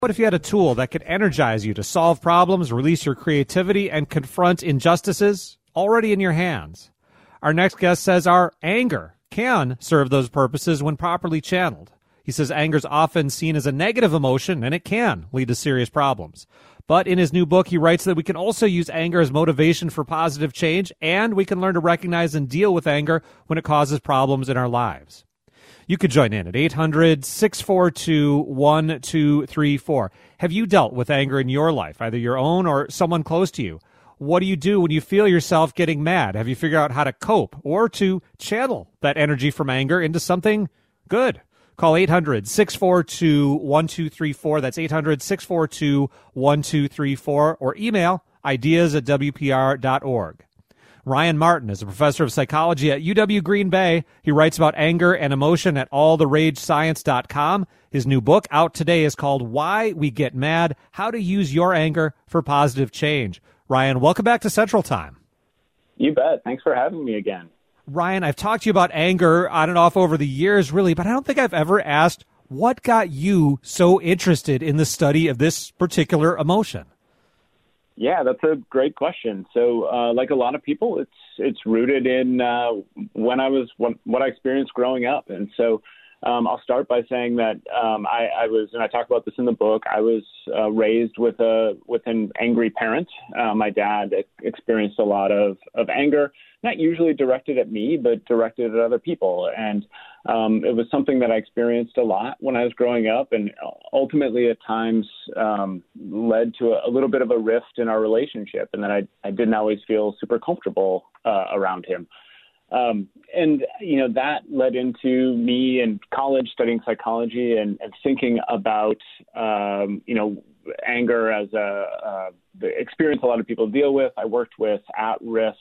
What if you had a tool that could energize you to solve problems, release your creativity, and confront injustices already in your hands? Our next guest says our anger can serve those purposes when properly channeled. He says anger is often seen as a negative emotion, and it can lead to serious problems. But in his new book, he writes that we can also use anger as motivation for positive change, and we can learn to recognize and deal with anger when it causes problems in our lives. You could join in at 800-642-1234. Have you dealt with anger in your life, either your own or someone close to you? What do you do when you feel yourself getting mad? Have you figured out how to cope or to channel that energy from anger into something good? Call 800-642-1234. That's 800-642-1234. Or email ideas@wpr.org. Ryan Martin is a professor of psychology at UW Green Bay. He writes about anger and emotion at alltheragescience.com. His new book out today is called Why We Get Mad, How to Use Your Anger for Positive Change. Ryan, welcome back to Central Time. You bet. Thanks for having me again. Ryan, I've talked to you about anger on and off over the years, really, but I don't think I've ever asked what got you so interested in the study of this particular emotion. Yeah, that's a great question. So, like a lot of people, it's rooted in what I experienced growing up, and so I'll start by saying that I was, and I talk about this in the book, I was raised with an angry parent. My dad experienced a lot of anger, not usually directed at me, but directed at other people. And it was something that I experienced a lot when I was growing up, and ultimately at times led to a little bit of a rift in our relationship, and that I didn't always feel super comfortable around him. And, that led into me in college studying psychology and thinking about, anger as the experience a lot of people deal with. I worked with at-risk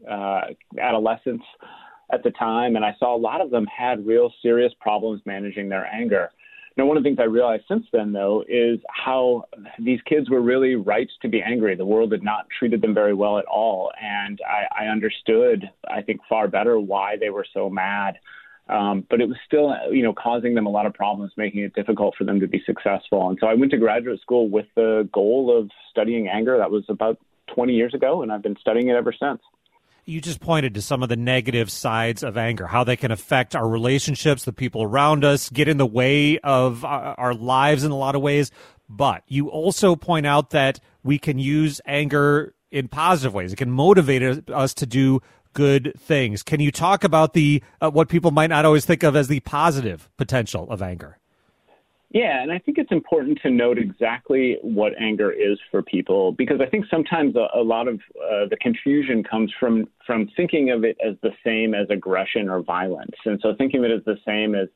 adolescents at the time, and I saw a lot of them had real serious problems managing their anger. Now, one of the things I realized since then, though, is how these kids were really right to be angry. The world had not treated them very well at all. And I understood, I think, far better why they were so mad. But it was still, causing them a lot of problems, making it difficult for them to be successful. And so I went to graduate school with the goal of studying anger. That was about 20 years ago, and I've been studying it ever since. You just pointed to some of the negative sides of anger, how they can affect our relationships, the people around us, get in the way of our lives in a lot of ways. But you also point out that we can use anger in positive ways. It can motivate us to do good things. Can you talk about the what people might not always think of as the positive potential of anger? Yeah, and I think it's important to note exactly what anger is for people, because I think sometimes a lot of the confusion comes from thinking of it as the same as aggression or violence. And so thinking of it as the same as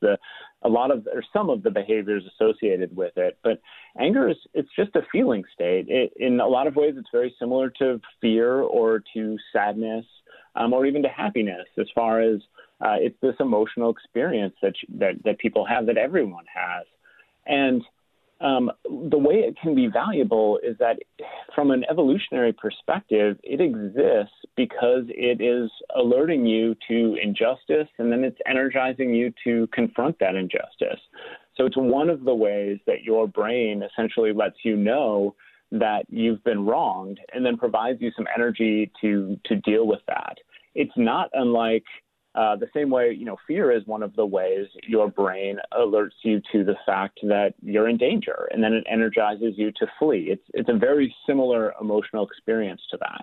some of the behaviors associated with it. But anger it's just a feeling state. In a lot of ways, it's very similar to fear or to sadness or even to happiness, as far as it's this emotional experience that people have, that everyone has. And the way it can be valuable is that from an evolutionary perspective, it exists because it is alerting you to injustice, and then it's energizing you to confront that injustice. So it's one of the ways that your brain essentially lets you know that you've been wronged, and then provides you some energy to deal with that. It's not unlike the same way, fear is one of the ways your brain alerts you to the fact that you're in danger, and then it energizes you to flee. It's a very similar emotional experience to that.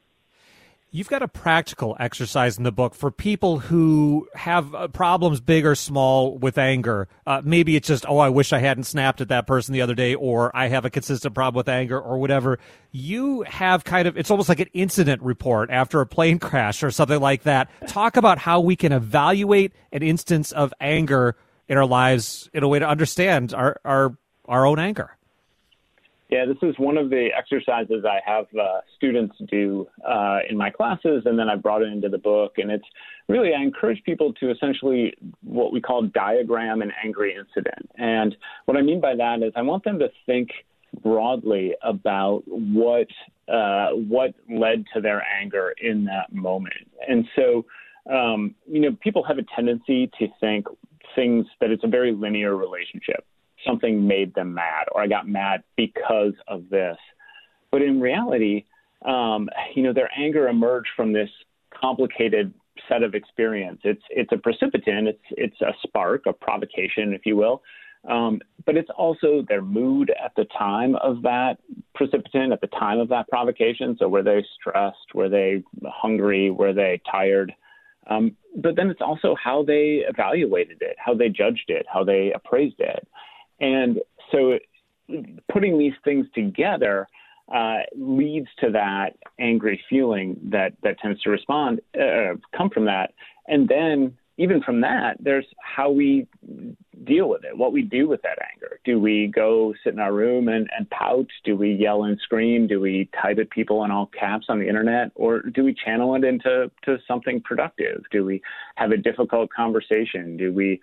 You've got a practical exercise in the book for people who have problems, big or small, with anger. Maybe it's just, I wish I hadn't snapped at that person the other day, or I have a consistent problem with anger, or whatever. You have it's almost like an incident report after a plane crash or something like that. Talk about how we can evaluate an instance of anger in our lives in a way to understand our own anger. Yeah, this is one of the exercises I have students do in my classes, and then I brought it into the book. And it's really, I encourage people to essentially what we call diagram an angry incident. And what I mean by that is I want them to think broadly about what led to their anger in that moment. And so, people have a tendency to think that it's a very linear relationship. something made them mad, or I got mad because of this. But in reality, their anger emerged from this complicated set of experience. It's a precipitant. It's a spark, a provocation, if you will. But it's also their mood at the time of that precipitant, at the time of that provocation. So were they stressed? Were they hungry? Were they tired? But then it's also how they evaluated it, how they judged it, how they appraised it. And so putting these things together leads to that angry feeling that tends to come from that. And then even from that, there's how we deal with it, what we do with that anger. Do we go sit in our room and pout? Do we yell and scream? Do we type at people in all caps on the internet? Or do we channel it into something productive? Do we have a difficult conversation? Do we,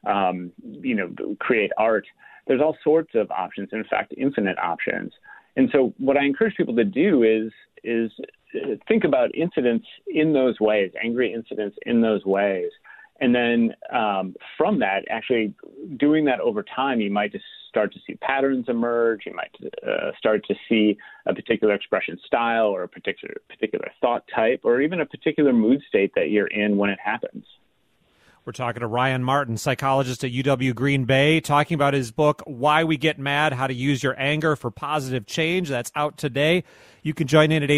create art? There's all sorts of options, in fact, infinite options. And so what I encourage people to do is think about incidents in those ways, angry incidents in those ways. And then from that, actually doing that over time, you might just start to see patterns emerge. You might start to see a particular expression style or a particular thought type or even a particular mood state that you're in when it happens. We're talking to Ryan Martin, psychologist at UW Green Bay, talking about his book, Why We Get Mad, How to Use Your Anger for Positive Change. That's out today. You can join in at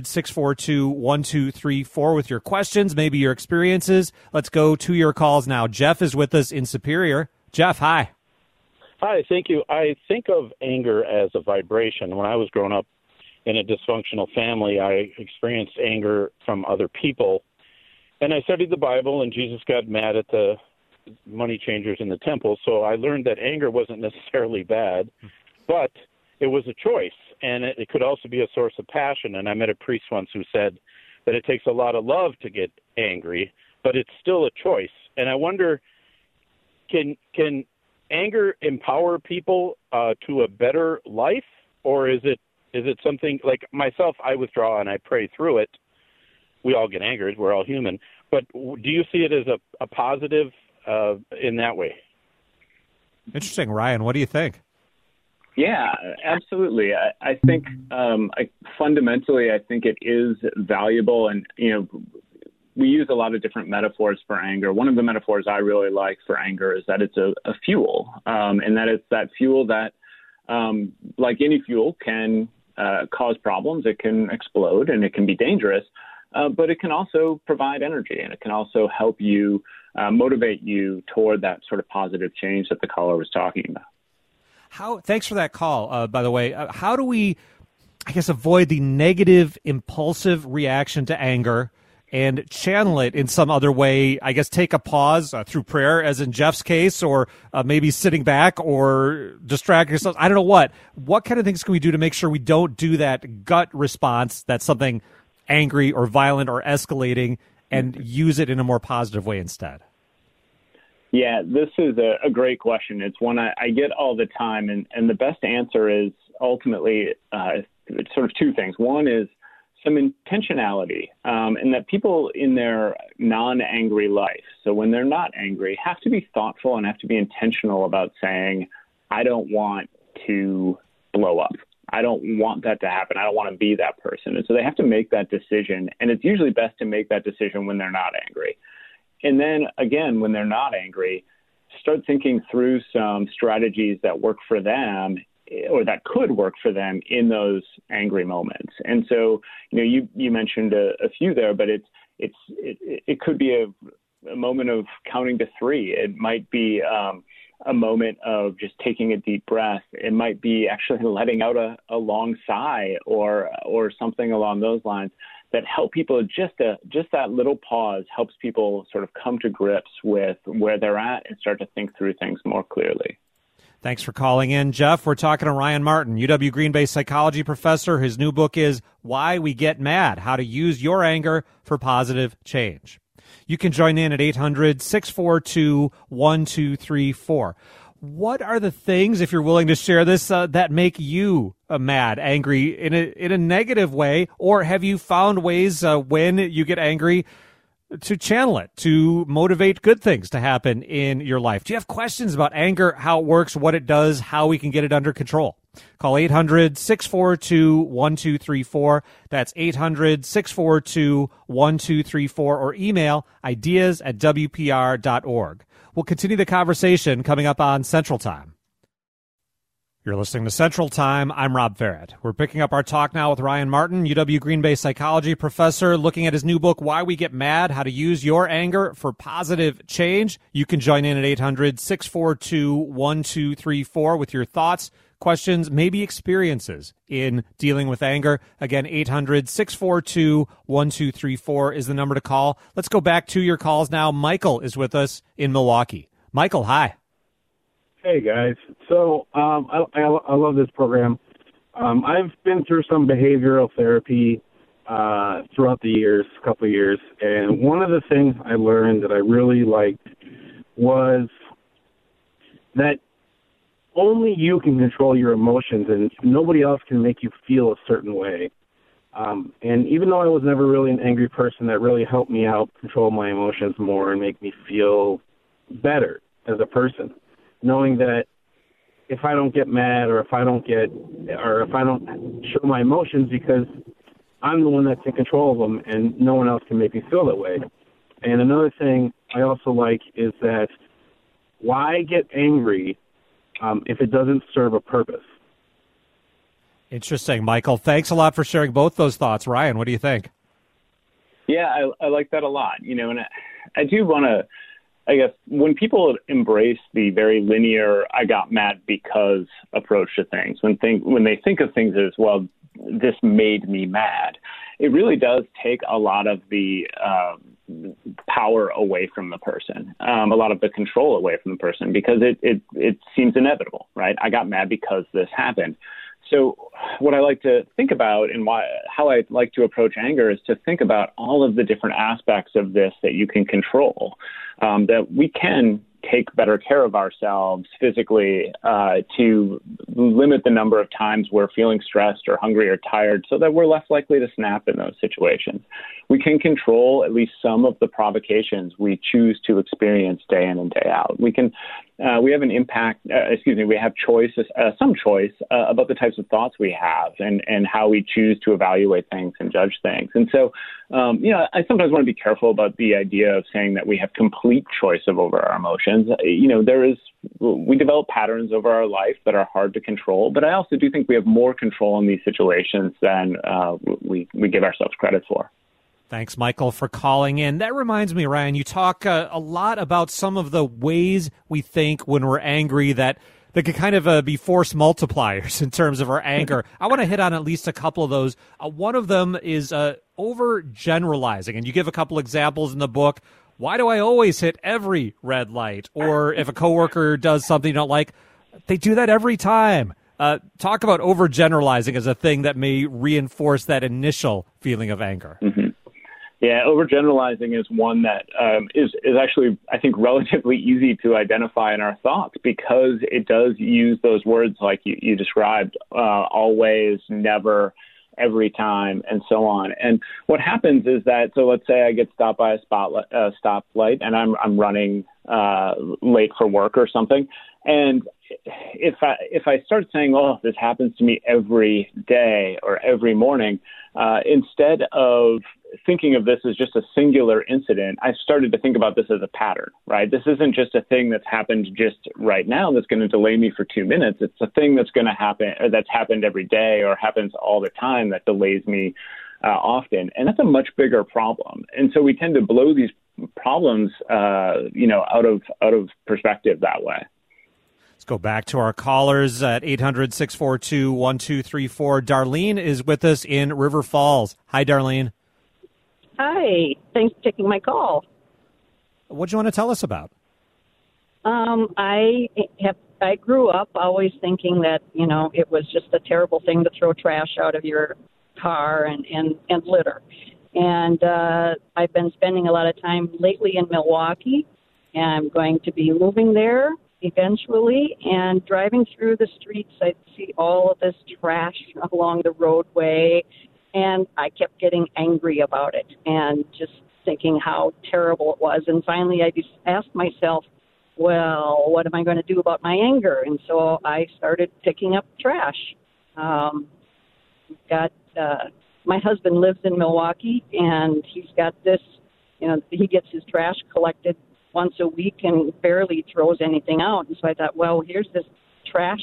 800-642-1234 with your questions, maybe your experiences. Let's go to your calls now. Jeff is with us in Superior. Jeff, hi. Hi, thank you. I think of anger as a vibration. When I was growing up in a dysfunctional family, I experienced anger from other people. And I studied the Bible, and Jesus got mad at the money changers in the temple. So I learned that anger wasn't necessarily bad, but it was a choice, and it could also be a source of passion. And I met a priest once who said that it takes a lot of love to get angry, but it's still a choice. And I wonder, can anger empower people to a better life, or is it something like myself? I withdraw and I pray through it. We all get angered. We're all human. But do you see it as a positive in that way? Interesting. Ryan, what do you think? Yeah, absolutely. I think fundamentally, I think it is valuable. And, we use a lot of different metaphors for anger. One of the metaphors I really like for anger is that it's a fuel, and that it's that fuel that, like any fuel, can cause problems. It can explode and it can be dangerous. But it can also provide energy, and it can also help you motivate you toward that sort of positive change that the caller was talking about. Thanks for that call, by the way. How do we, avoid the negative, impulsive reaction to anger and channel it in some other way? Take a pause through prayer, as in Jeff's case, or maybe sitting back or distract yourself. I don't know what. What kind of things can we do to make sure we don't do that gut response that's something angry or violent or escalating, and use it in a more positive way instead? Yeah, this is a great question. It's one I get all the time, and the best answer is ultimately sort of two things. One is some intentionality, and that people in their non-angry life, so when they're not angry, have to be thoughtful and have to be intentional about saying, I don't want to blow up. I don't want that to happen. I don't want to be that person. And so they have to make that decision. And it's usually best to make that decision when they're not angry. And then again, when they're not angry, start thinking through some strategies that work for them, or that could work for them in those angry moments. And so, you mentioned a few there, but it could be a moment of counting to three. It might be a moment of just taking a deep breath. It might be actually letting out a long sigh or something along those lines that help people. Just that little pause helps people sort of come to grips with where they're at and start to think through things more clearly. Thanks for calling in, Jeff. We're talking to Ryan Martin, UW Green Bay psychology professor. His new book is Why We Get Mad, How to Use Your Anger for Positive Change. You can join in at 800-642-1234. What are the things, if you're willing to share this, that make you mad, angry in a negative way? Or have you found ways when you get angry to channel it, to motivate good things to happen in your life. Do you have questions about anger, how it works, what it does, how we can get it under control? Call 800-642-1234. That's 800-642-1234, or email ideas@wpr.org. We'll continue the conversation coming up on Central Time. You're listening to Central Time. I'm Rob Farrett. We're picking up our talk now with Ryan Martin, UW Green Bay psychology professor, looking at his new book, Why We Get Mad, How to Use Your Anger for Positive Change. You can join in at 800-642-1234 with your thoughts, questions, maybe experiences in dealing with anger. Again, 800-642-1234 is the number to call. Let's go back to your calls now. Michael is with us in Milwaukee. Michael, hi. Hey, guys. So I love this program. I've been through some behavioral therapy throughout the years, couple of years, and one of the things I learned that I really liked was that only you can control your emotions, and nobody else can make you feel a certain way. And even though I was never really an angry person, that really helped me out control my emotions more and make me feel better as a person, knowing that if I don't get mad or if I don't show my emotions, because I'm the one that's in control of them and no one else can make me feel that way. And another thing I also like is that why get angry if it doesn't serve a purpose? Interesting, Michael. Thanks a lot for sharing both those thoughts. Ryan, what do you think? Yeah, I like that a lot. And I do want to, I guess, when people embrace the very linear "I got mad because" approach to things, when they think of things as, well, this made me mad, it really does take a lot of the power away from the person, a lot of the control away from the person, because it seems inevitable, right? I got mad because this happened. So what I like to think about and how I like to approach anger is to think about all of the different aspects of this that you can control, that we can take better care of ourselves physically, to limit the number of times we're feeling stressed or hungry or tired so that we're less likely to snap in those situations. We can control at least some of the provocations we choose to experience day in and day out. We have an impact, we have some choice about the types of thoughts we have and how we choose to evaluate things and judge things. And so, I sometimes want to be careful about the idea of saying that we have complete choice over our emotions. We develop patterns over our life that are hard to control, but I also do think we have more control in these situations than we give ourselves credit for. Thanks, Michael, for calling in. That reminds me, Ryan, you talk a lot about some of the ways we think when we're angry that could kind of be force multipliers in terms of our anger. I want to hit on at least a couple of those. One of them is overgeneralizing, and you give a couple examples in the book. Why do I always hit every red light? Or if a coworker does something you don't like, they do that every time. Talk about overgeneralizing as a thing that may reinforce that initial feeling of anger. Mm-hmm. Yeah, overgeneralizing is one that is actually, I think, relatively easy to identify in our thoughts, because it does use those words like you described, always, never, every time, and so on. And what happens is that, so let's say I get stopped by a stoplight and I'm running late for work or something, and if I start saying, "Oh, this happens to me every day or every morning," instead of thinking of this as just a singular incident, I started to think about this as a pattern, right? This isn't just a thing that's happened just right now that's going to delay me for 2 minutes. It's a thing that's going to happen, or that's happened every day or happens all the time that delays me often. And that's a much bigger problem. And so we tend to blow these problems, out of perspective that way. Let's go back to our callers at 800-642-1234. Darlene is with us in River Falls. Hi, Darlene. Hi. Thanks for taking my call. What do you want to tell us about? I grew up always thinking that, it was just a terrible thing to throw trash out of your car and litter. And I've been spending a lot of time lately in Milwaukee, and I'm going to be moving there eventually. And driving through the streets, I see all of this trash along the roadway, and I kept getting angry about it and just thinking how terrible it was. And finally, I just asked myself, well, what am I going to do about my anger? And so I started picking up trash. My husband lives in Milwaukee, and he's got this, he gets his trash collected once a week and barely throws anything out. And so I thought, well, here's this trash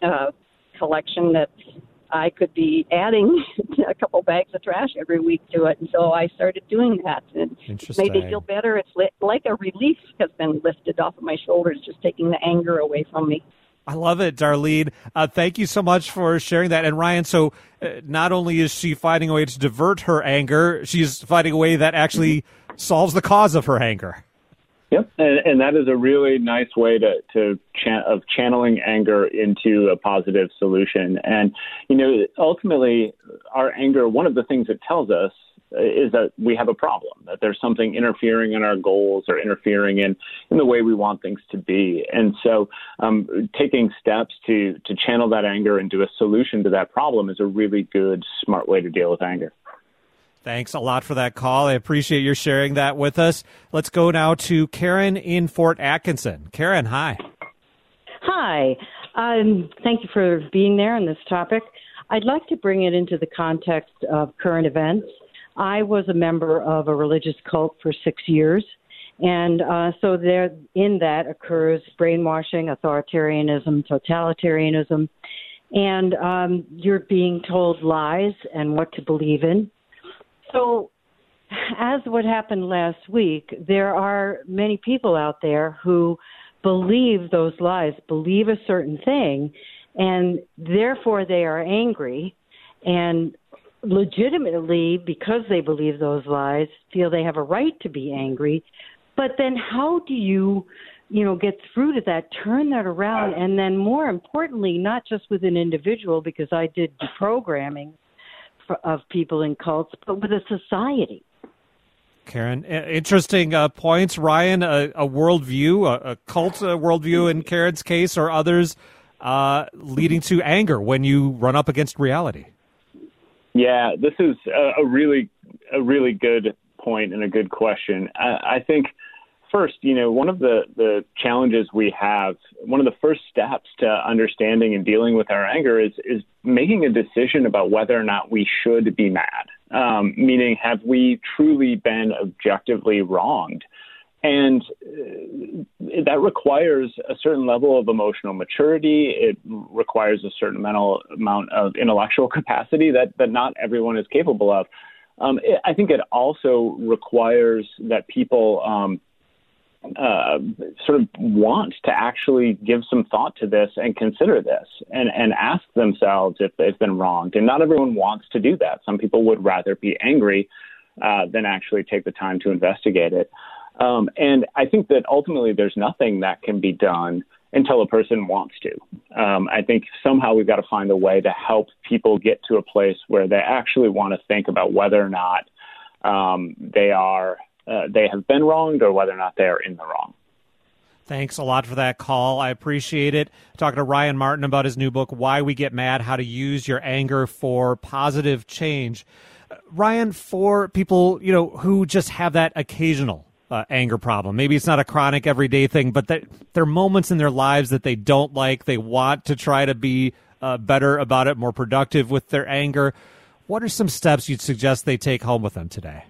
collection that I could be adding a couple bags of trash every week to it. And so I started doing that. And it made me feel better. It's like a relief has been lifted off of my shoulders, just taking the anger away from me. I love it, Darlene. Thank you so much for sharing that. And Ryan, so not only is she finding a way to divert her anger, she's finding a way that actually solves the cause of her anger. Yep, and that is a really nice way of channeling anger into a positive solution. And, ultimately, our anger, one of the things it tells us is that we have a problem, that there's something interfering in our goals or interfering in the way we want things to be. And so taking steps to channel that anger into a solution to that problem is a really good, smart way to deal with anger. Thanks a lot for that call. I appreciate your sharing that with us. Let's go now to Karen in Fort Atkinson. Karen, hi. Hi. Thank you for being there on this topic. I'd like to bring it into the context of current events. I was a member of a religious cult for 6 years, and so there in that occurs brainwashing, authoritarianism, totalitarianism, and you're being told lies and what to believe in. So as what happened last week, there are many people out there who believe those lies, believe a certain thing, and therefore they are angry and legitimately, because they believe those lies, feel they have a right to be angry. But then how do you get through to that, turn that around, and then more importantly, not just with an individual, because I did deprogramming of people in cults, but with a society. Karen, interesting points. Ryan, a worldview, a cult worldview in Karen's case, or others leading to anger when you run up against reality. Yeah, this is a really good point and a good question. I think first, one of the challenges we have, one of the first steps to understanding and dealing with our anger is making a decision about whether or not we should be mad. Meaning, have we truly been objectively wronged? And that requires a certain level of emotional maturity. It requires a certain amount of intellectual capacity that not everyone is capable of. I think it also requires that people sort of want to actually give some thought to this and consider this and ask themselves if they've been wronged. And not everyone wants to do that. Some people would rather be angry than actually take the time to investigate it. And I think that ultimately there's nothing that can be done until a person wants to. I think somehow we've got to find a way to help people get to a place where they actually want to think about whether or not they have been wronged or whether or not they are in the wrong. Thanks a lot for that call. I appreciate it. Talking to Ryan Martin about his new book, Why We Get Mad, How to Use Your Anger for Positive Change. Ryan, for people, who just have that occasional anger problem. Maybe it's not a chronic everyday thing, but there are moments in their lives that they don't like. They want to try to be better about it, more productive with their anger. What are some steps you'd suggest they take home with them today?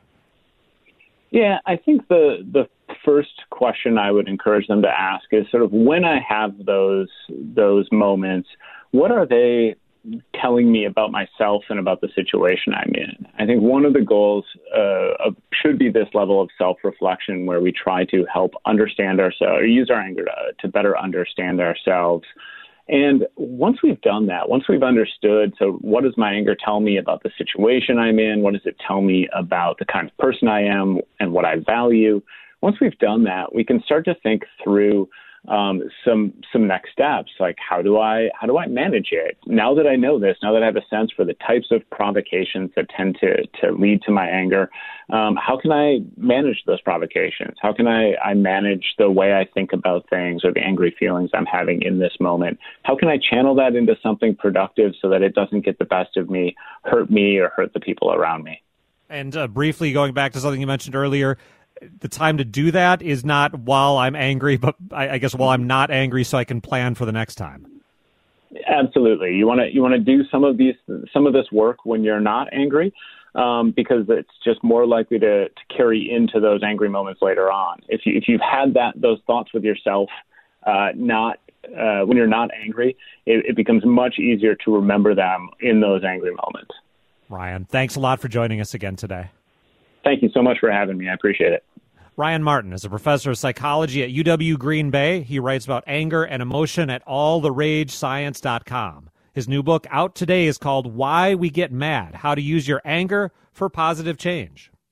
Yeah, I think the first question I would encourage them to ask is sort of, when I have those moments, what are they telling me about myself and about the situation I'm in? I think one of the goals should be this level of self-reflection where we try to help understand ourselves, or use our anger to better understand ourselves. And once we've done that, once we've understood, so what does my anger tell me about the situation I'm in? What does it tell me about the kind of person I am and what I value? Once we've done that, we can start to think through some next steps, like how do I manage it? Now that I know this, now that I have a sense for the types of provocations that tend to lead to my anger, how can I manage those provocations? How can I manage the way I think about things or the angry feelings I'm having in this moment? How can I channel that into something productive so that it doesn't get the best of me, hurt or hurt the people around me? And briefly going back to something you mentioned earlier, the time to do that is not while I'm angry, but I guess while I'm not angry, so I can plan for the next time. Absolutely. You want to do some of this work when you're not angry, because it's just more likely to carry into those angry moments later on. If you've had those thoughts with yourself, when you're not angry, it becomes much easier to remember them in those angry moments. Ryan, thanks a lot for joining us again today. Thank you so much for having me. I appreciate it. Ryan Martin is a professor of psychology at UW Green Bay. He writes about anger and emotion at alltheragescience.com. His new book out today is called Why We Get Mad: How to Use Your Anger for Positive Change.